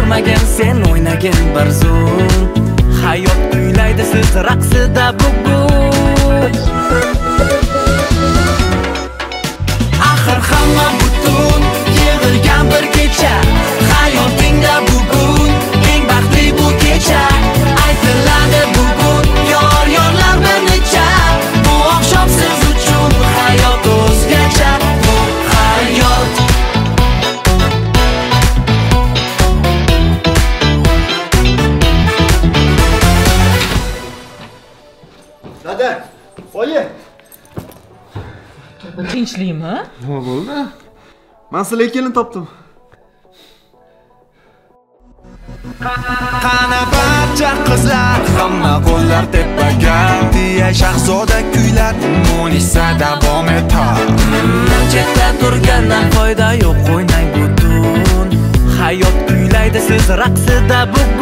o'ynamagan sen o'ynagin bir zum. Hayot kuylaydi siz raqsida bugun. Axir hamma butun yig'ilgan bir kecha. Hayotingda bugun eng baxtli bu kecha. Aytiladi bugun yorlar bir necha. Bu oqshom siz uchun hayot o'zgacha. Bu hayot. Dada, oyi. Tinchlikmi? Nima bo'ldi? Men sizlarga kelin topdim. Qana barcha qizlar, hamma qo'llar tepaga. Deya shahzoda kuylar, Munisa davom etar. Chetda turgandan foyda yo'q, o'ynang butun. Hayot kuylaydi siz raqsida bugun.